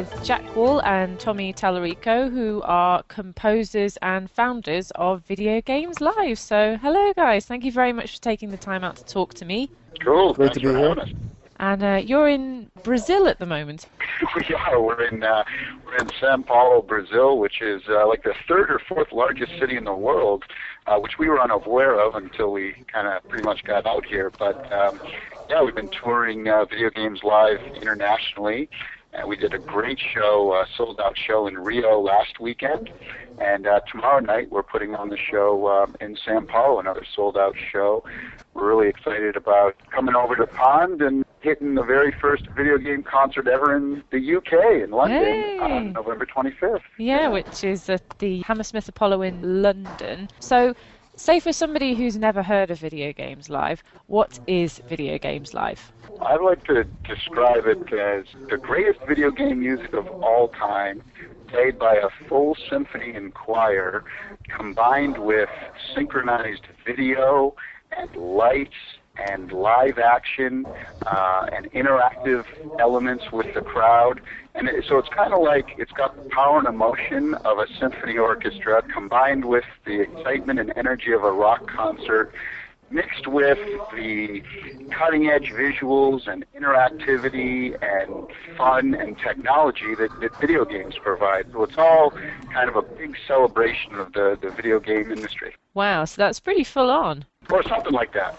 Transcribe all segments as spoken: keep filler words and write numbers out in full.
with Jack Wall and Tommy Tallarico, who are composers and founders of Video Games Live. So, hello guys, thank you very much for taking the time out to talk to me. Cool, great thanks to be for here. having us. And uh, you're in Brazil at the moment. We are. We're in uh, we're in São Paulo, Brazil, which is uh, like the third or fourth largest city in the world, uh, which we were unaware of until we kind of pretty much got out here. But um, yeah, we've been touring uh, Video Games Live internationally. And we did a great show, uh, sold-out show in Rio last weekend. And uh, tomorrow night we're putting on the show um, in São Paulo, another sold-out show. We're really excited about coming over to Pond and hitting the very first video game concert ever in the U K, in London, Hey. on November twenty-fifth. Yeah, which is at the Hammersmith Apollo in London. So, say for somebody who's never heard of Video Games Live, what is Video Games Live? I like to describe it as the greatest video game music of all time, played by a full symphony and choir, combined with synchronized video and lights and live action uh, and interactive elements with the crowd. And it, so it's kind of like it's got the power and emotion of a symphony orchestra combined with the excitement and energy of a rock concert, mixed with the cutting-edge visuals and interactivity and fun and technology that, that video games provide. So it's all kind of a big celebration of the, the video game industry. Wow, so that's pretty full on. Or something like that.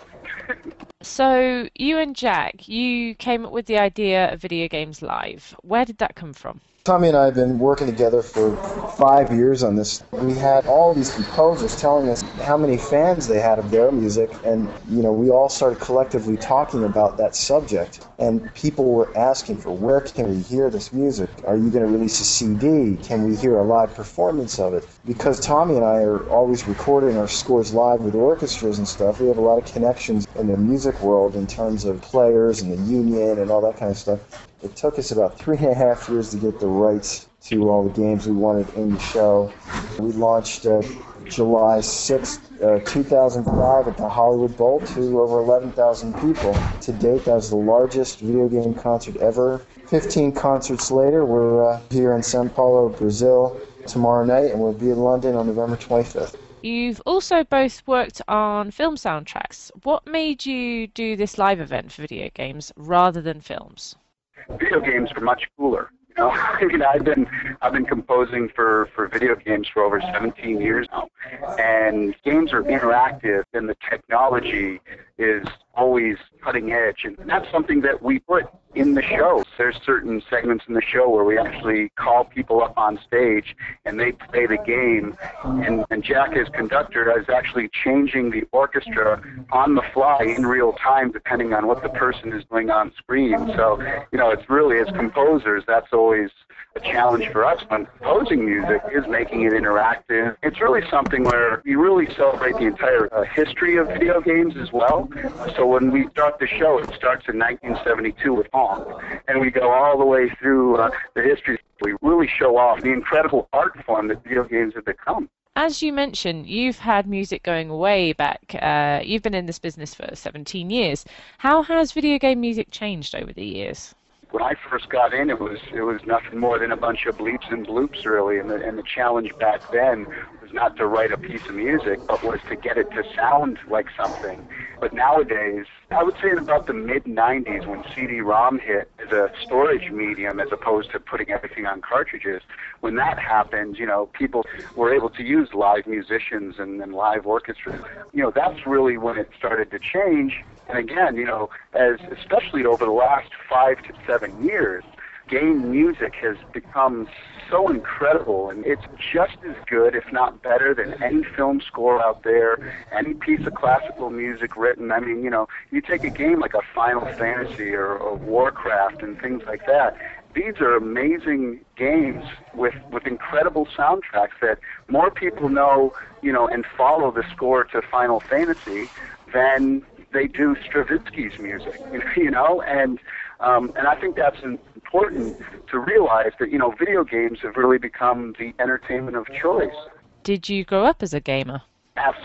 So, you and Jack, you came up with the idea of Video Games Live. Where did that come from? Tommy and I have been working together for five years on this. We had all these composers telling us how many fans they had of their music, and you know, we all started collectively talking about that subject. And people were asking for, where can we hear this music? Are you going to release a C D? Can we hear a live performance of it? Because Tommy and I are always recording our scores live with orchestras and stuff, we have a lot of connections in the music world in terms of players and the union and all that kind of stuff. It took us about three and a half years to get the rights to all the games we wanted in the show. We launched uh, July sixth, uh, two thousand five at the Hollywood Bowl to over eleven thousand people. To date, that was the largest video game concert ever. fifteen concerts later, we're uh, here in São Paulo, Brazil tomorrow night, and we'll be in London on November twenty-fifth. You've also both worked on film soundtracks. What made you do this live event for video games rather than films? Video games are much cooler. You know, I mean, I've been I've been composing for, for video games for over seventeen years now, and games are interactive, and the technology is always cutting edge, and that's something that we put in the show. There's certain segments in the show where we actually call people up on stage and they play the game, and, and Jack, as conductor, is actually changing the orchestra on the fly in real time depending on what the person is doing on screen. So, you know, it's really, as composers, that's always a challenge for us when composing music, is making it interactive. It's really something where you really celebrate the entire uh, history of video games as well. So when we start the show, it starts in nineteen seventy-two with Pong, and we go all the way through uh, the history. We really show off the incredible art form that video games have become. As you mentioned, you've had music going way back. Uh, you've been in this business for seventeen years. How has video game music changed over the years? When I first got in, it was it was nothing more than a bunch of bleeps and bloops, really, and the, and the challenge back then was not to write a piece of music, but was to get it to sound like something. But nowadays, I would say in about the mid nineties, when C D ROM hit as a storage medium as opposed to putting everything on cartridges, when that happened, you know, people were able to use live musicians and, and live orchestras. You know, that's really when it started to change. And again, you know, as especially over the last five to seven years, game music has become so incredible, and it's just as good, if not better, than any film score out there, any piece of classical music written. I mean, you know, you take a game like a Final Fantasy or, or Warcraft and things like that. These are amazing games with, with incredible soundtracks that more people know, you know, and follow the score to Final Fantasy than they do Stravinsky's music, you know, and um, and I think that's important to realize that, you know, video games have really become the entertainment of choice. Did you grow up as a gamer? Absolutely.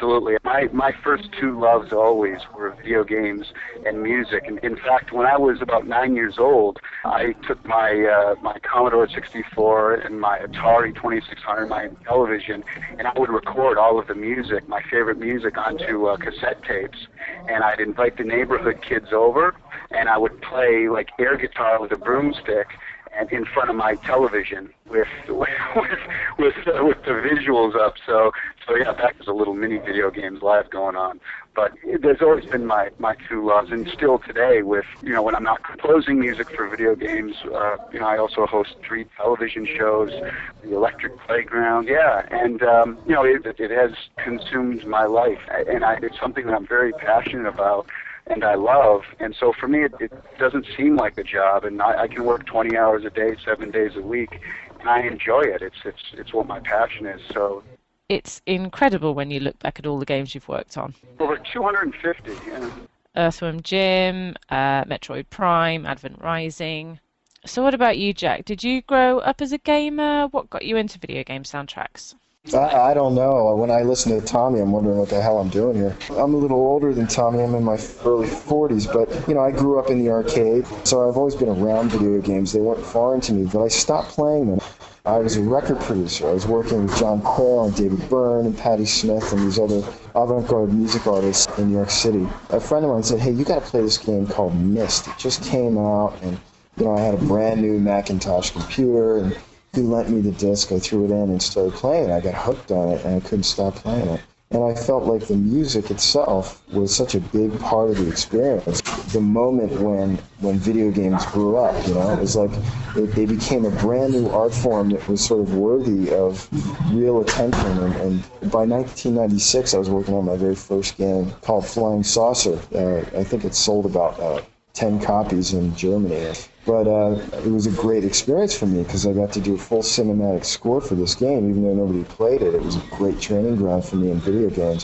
My my first two loves always were video games and music. And in fact, when I was about nine years old, I took my uh, my Commodore sixty-four and my Atari twenty-six hundred, my television, and I would record all of the music, my favorite music, onto uh, cassette tapes. And I'd invite the neighborhood kids over, and I would play like air guitar with a broomstick and in front of my television with with with, uh, with the visuals up. So so yeah, back to a little mini video games live going on. But there's always been my my two loves, and still today with you know when I'm not composing music for video games, uh, you know I also host three television shows, the Electric Playground, yeah, and um, you know it, it has consumed my life, and I, it's something that I'm very passionate about. And I love, and so for me, it, it doesn't seem like a job, and I, I can work twenty hours a day, seven days a week, and I enjoy it. It's it's it's what my passion is. So it's incredible when you look back at all the games you've worked on. Over two hundred fifty. Yeah. Earthworm Jim, uh, Metroid Prime, Advent Rising. So what about you, Jack? Did you grow up as a gamer? What got you into video game soundtracks? I, I don't know. When I listen to Tommy, I'm wondering what the hell I'm doing here. I'm a little older than Tommy. I'm in my early forties, but, you know, I grew up in the arcade, so I've always been around video games. They weren't foreign to me, but I stopped playing them. I was a record producer. I was working with John Quayle and David Byrne and Patti Smith and these other avant-garde music artists in New York City. A friend of mine said, hey, you got to play this game called Myst. It just came out, and, you know, I had a brand new Macintosh computer, and he lent me the disc, I threw it in and started playing. I got hooked on it and I couldn't stop playing it. And I felt like the music itself was such a big part of the experience. The moment when when video games grew up, you know, it was like it, they became a brand new art form that was sort of worthy of real attention. And, and by nineteen ninety-six, I was working on my very first game called Flying Saucer. Uh, I think it sold about uh, ten copies in Germany. But uh, it was a great experience for me because I got to do a full cinematic score for this game, even though nobody played it. It was a great training ground for me in video games.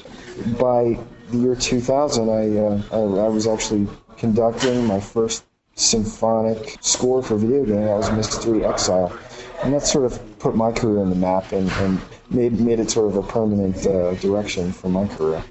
By the year two thousand, I, uh, I, I was actually conducting my first symphonic score for video game. That was Myst three Exile. And that sort of put my career on the map and, and made, made it sort of a permanent uh, direction for my career.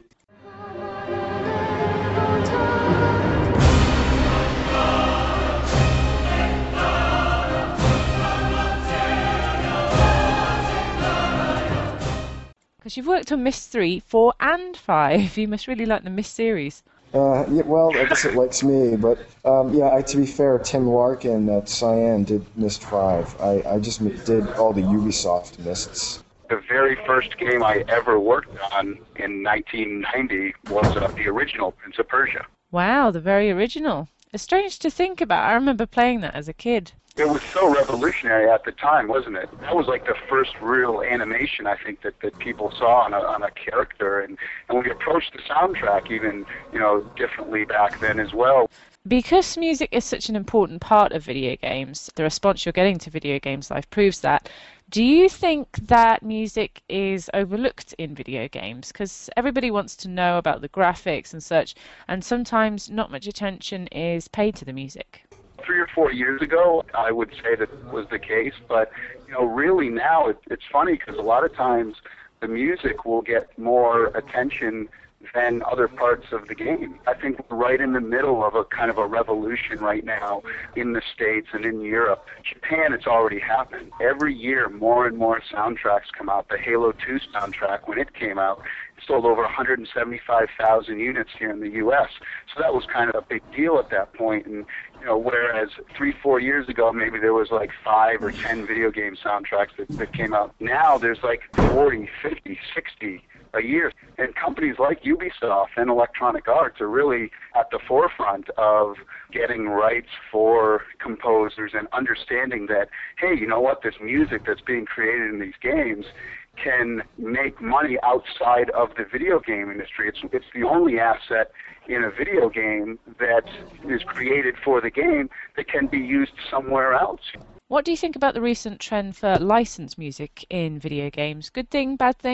Because you've worked on Myst three, four, and five. You must really like the Myst series. Uh, yeah, well, I guess it likes me, but um, yeah. I, to be fair, Tim Larkin at Cyan did Myst five. I, I just did all the Ubisoft Mysts. The very first game I ever worked on in nineteen ninety was uh, the original Prince of Persia. Wow, the very original. It's strange to think about. I remember playing that as a kid. It was so revolutionary at the time, wasn't it? That was like the first real animation, I think, that, that people saw on a, on a character. And, and we approached the soundtrack even, you know, differently back then as well. Because music is such an important part of video games, the response you're getting to Video Games Live proves that. Do you think that music is overlooked in video games? Because everybody wants to know about the graphics and such, and sometimes not much attention is paid to the music. Three or four years ago, I would say that was the case, but you know, really now it, it's funny because a lot of times the music will get more attention than other parts of the game. I think we're right in the middle of a kind of a revolution right now in the States and in Europe. Japan, it's already happened. Every year, more and more soundtracks come out. The Halo two soundtrack, when it came out, sold over one hundred seventy-five thousand units here in the U S So that was kind of a big deal at that point. And you know, whereas three, four years ago, maybe there was like five or ten video game soundtracks that, that came out. Now there's like forty, fifty, sixty a year. And companies like Ubisoft and Electronic Arts are really at the forefront of getting rights for composers and understanding that, hey, you know what, this music that's being created in these games can make money outside of the video game industry. It's, it's the only asset in a video game that is created for the game that can be used somewhere else. What do you think about the recent trend for licensed music in video games? Good thing, bad thing?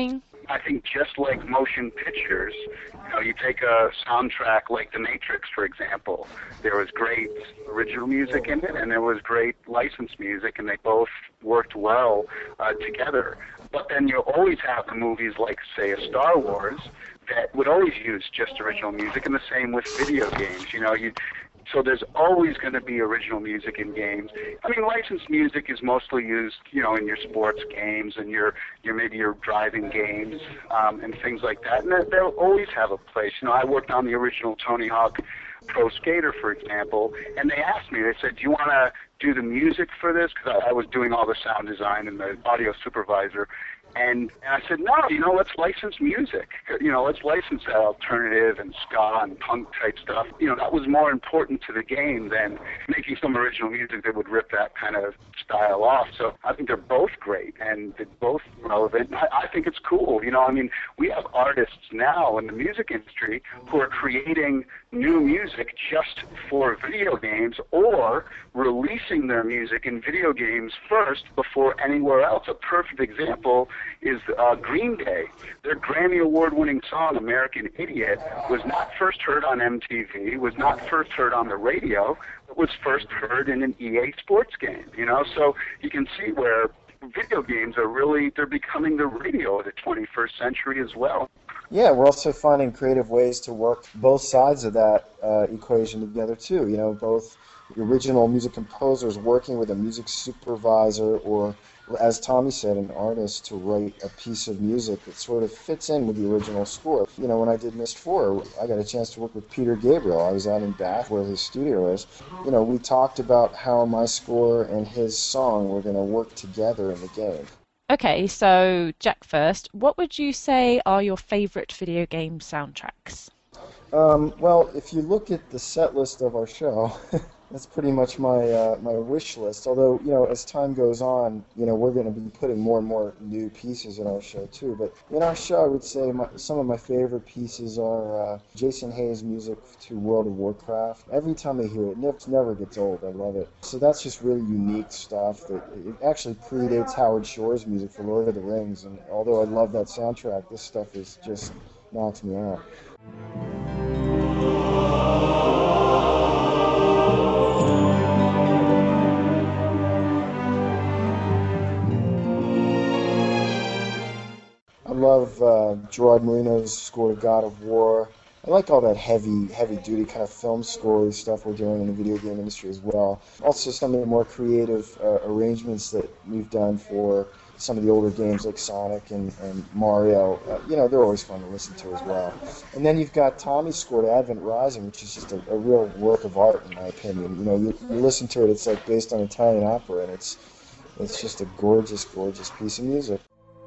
I think just like motion pictures, you know, you take a soundtrack like The Matrix, for example. There was great original music in it, and there was great licensed music, and they both worked well uh, together. But then you always have the movies like, say, a Star Wars that would always use just original music, and the same with video games. You know, you So there's always going to be original music in games. I mean, licensed music is mostly used, you know, in your sports games and your, your maybe your driving games um, and things like that. And they'll always have a place. You know, I worked on the original Tony Hawk Pro Skater, for example, and they asked me, they said, do you want to do the music for this? Because I, I was doing all the sound design and the audio supervisor. And, and I said, no, you know, let's license music. You know, let's license that alternative and ska and punk type stuff. You know, that was more important to the game than making some original music that would rip that kind of style off. So I think they're both great and they're both relevant. I, I think it's cool. You know, I mean, we have artists now in the music industry who are creating new music just for video games or releasing their music in video games first before anywhere else. A perfect example is uh, Green Day. Their Grammy Award-winning song, American Idiot, was not first heard on M T V, was not first heard on the radio, but was first heard in an E A sports game, you know? So you can see where video games are really, they're becoming the radio of the twenty-first century as well. Yeah, we're also finding creative ways to work both sides of that uh, equation together, too. You know, both the original music composers working with a music supervisor or, as Tommy said, an artist to write a piece of music that sort of fits in with the original score. You know, when I did Myst four, I got a chance to work with Peter Gabriel. I was out in Bath where his studio is. You know, we talked about how my score and his song were going to work together in the game. Okay, so Jack first, what would you say are your favorite video game soundtracks? Um, well, if you look at the set list of our show, that's pretty much my uh, my wish list. Although, you know, as time goes on, you know, we're going to be putting more and more new pieces in our show too. But in our show, I would say my, some of my favorite pieces are uh, Jason Hayes' music to World of Warcraft. Every time I hear it, it never gets old. I love it. So that's just really unique stuff. That it actually predates Howard Shore's music for Lord of the Rings. And although I love that soundtrack, this stuff is just knocks me out. I love uh, Gerard Marino's score to God of War. I like all that heavy, heavy-duty kind of film score stuff we're doing in the video game industry as well. Also, some of the more creative uh, arrangements that we've done for some of the older games like Sonic and, and Mario. Uh, you know, they're always fun to listen to as well. And then you've got Tommy's score to Advent Rising, which is just a, a real work of art, in my opinion. You know, you, you listen to it, it's like based on Italian opera, and it's it's just a gorgeous, gorgeous piece of music.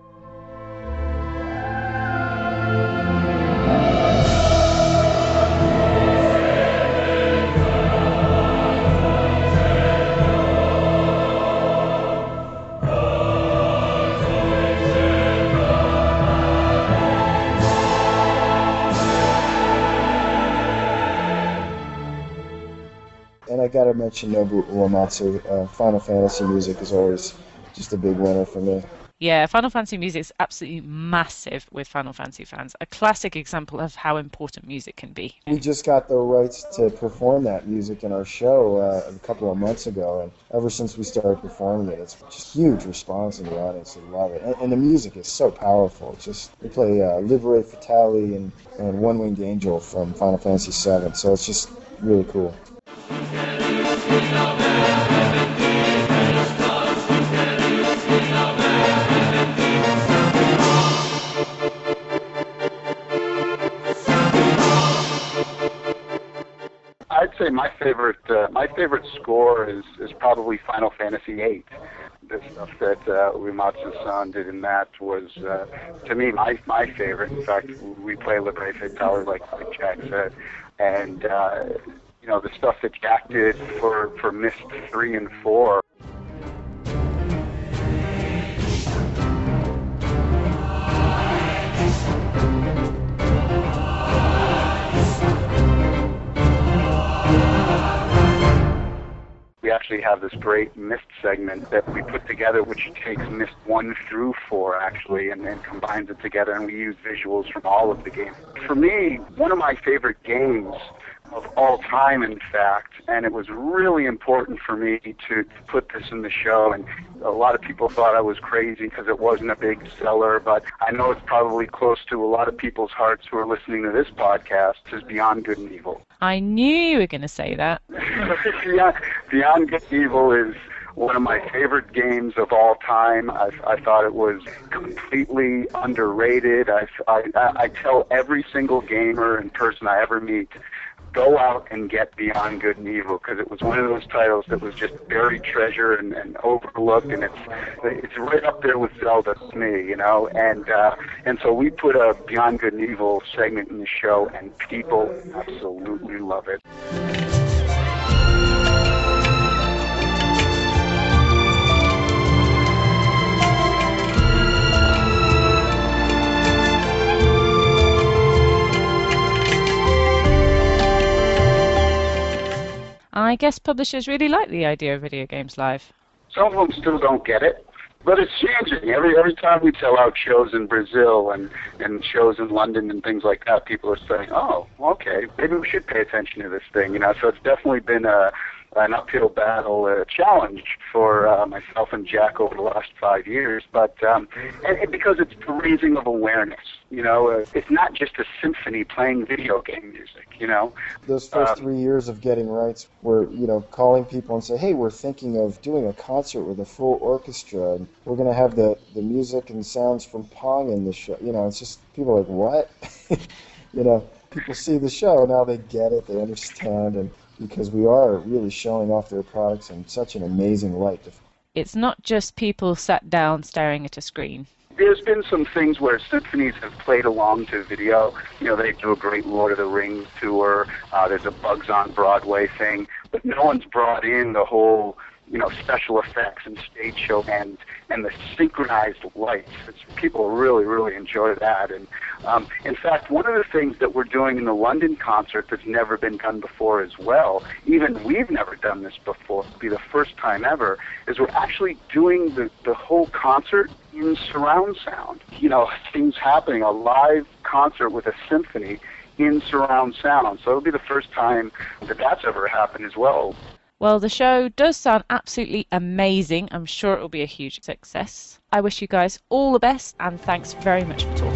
And I gotta mention Nobuo Uematsu. Uh, Final Fantasy music is always just a big winner for me. Yeah, Final Fantasy music is absolutely massive with Final Fantasy fans. A classic example of how important music can be. We just got the rights to perform that music in our show uh, a couple of months ago, and ever since we started performing it, it's just huge response in the audience. They love it, and, and the music is so powerful. It's just we play uh, Liberate Fatali and, and One Winged Angel from Final Fantasy seven, so it's just really cool. I'd say my favorite uh, my favorite score is, is probably Final Fantasy eight. The stuff that uh, Uematsu-san did in that was, uh, to me, my my favorite. In fact, we play Liberate Fatali, like, like Jack said, and uh, you know, the stuff that Jack did for, for Myst three and four. We actually actually have this great Myst segment that we put together, which takes Myst one through four, actually, and then combines it together, and we use visuals from all of the games. For me, one of my favorite games of all time, in fact, and it was really important for me to put this in the show, and a lot of people thought I was crazy because it wasn't a big seller, but I know it's probably close to a lot of people's hearts who are listening to this podcast, is Beyond Good and Evil. I knew you were going to say that. Beyond, Beyond Good and Evil is one of my favorite games of all time. I, I thought it was completely underrated. I, I, I tell every single gamer and person I ever meet, go out and get Beyond Good and Evil, because it was one of those titles that was just buried treasure and, and overlooked, and it's it's right up there with Zelda to me, you know. And uh, and so we put a Beyond Good and Evil segment in the show, and people absolutely love it. I guess publishers really like the idea of Video Games Live. Some of them still don't get it, but it's changing. Every every time we sell out shows in Brazil and, and shows in London and things like that, people are saying, oh, okay, maybe we should pay attention to this thing, you know. So it's definitely been a an uphill battle, a challenge for uh, myself and Jack over the last five years, but um, and, and because it's the raising of awareness, you know, uh, it's not just a symphony playing video game music, you know. Those first um, three years of getting rights were, you know, calling people and say, hey, we're thinking of doing a concert with a full orchestra, and we're going to have the, the music and sounds from Pong in the show. You know, it's just, people are like, what? You know, people see the show, now they get it, they understand, and because we are really showing off their products in such an amazing light. It's not just people sat down staring at a screen. There's been some things where symphonies have played along to video. You know, they do a great Lord of the Rings tour. Uh, there's a Bugs on Broadway thing, but no one's brought in the whole, you know, special effects and stage show and and the synchronized lights. It's, people really, really enjoy that. And um, in fact, one of the things that we're doing in the London concert that's never been done before as well, even we've never done this before, it'll be the first time ever, is we're actually doing the, the whole concert in surround sound. You know, things happening, a live concert with a symphony in surround sound. So it'll be the first time that that's ever happened as well. Well, the show does sound absolutely amazing. I'm sure it will be a huge success. I wish you guys all the best, and thanks very much for talking.